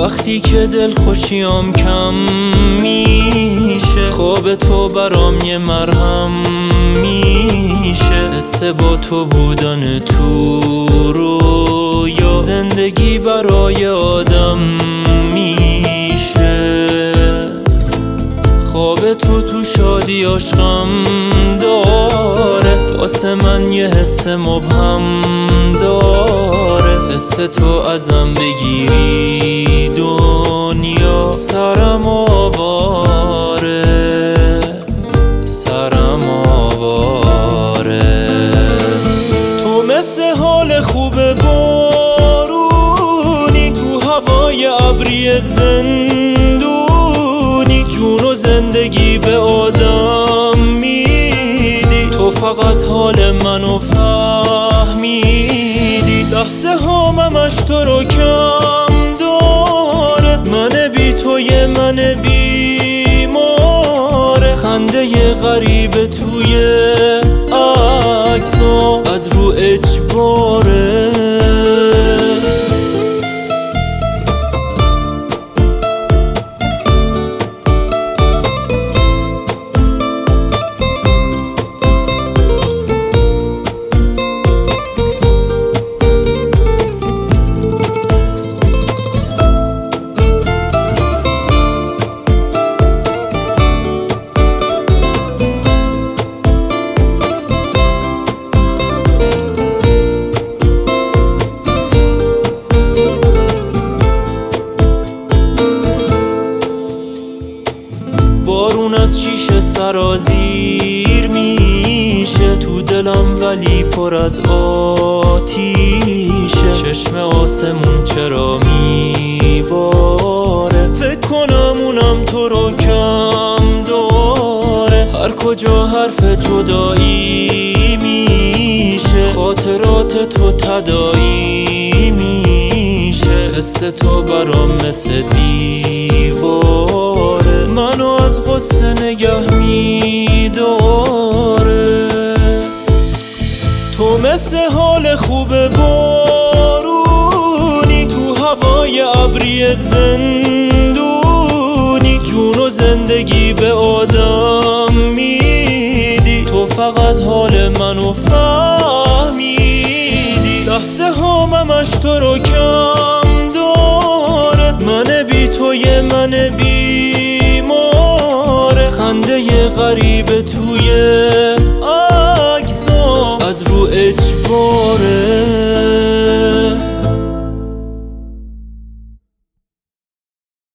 وقتی که دل خوشیام کم میشه، خواب تو برام یه مرهم میشه. حس با تو بودن تو رویا، زندگی برای آدم میشه. خواب تو شادی عشقم داره، واسه من یه حس مبهم داره. حس تو ازم بگیری دنیا سرم آواره، سرم آواره. تو مثل حال خوب بارونی، تو هوای ابری زندونی، جون و زندگی به آدم میدی. تو فقط حال منو فهمیدی، لحظه هامش تو رو کم داره. من بی توی من بیماره، خنده غریب توی عکسا از رو اجباره. بارون از شیشه سرازیر میشه تو دلم، ولی پر از آتیشه. چشم آسمون چرا میباره، فکر کنم اونم تو رو کم داره. هر کجا حرف جدایی میشه، خاطرات تو تدایی میشه. حس تو برام مثل دیواره، منو از غصه نگه میداره. تو مثل حال خوب بارونی، تو هوای ابری زندونی، جون و زندگی به آدم میدی. تو فقط حال منو فهمیدی، لحظه هامش تو رو کم داره. من بی توی من بیماره، خنده غریب توی عکسا از رو اجباره.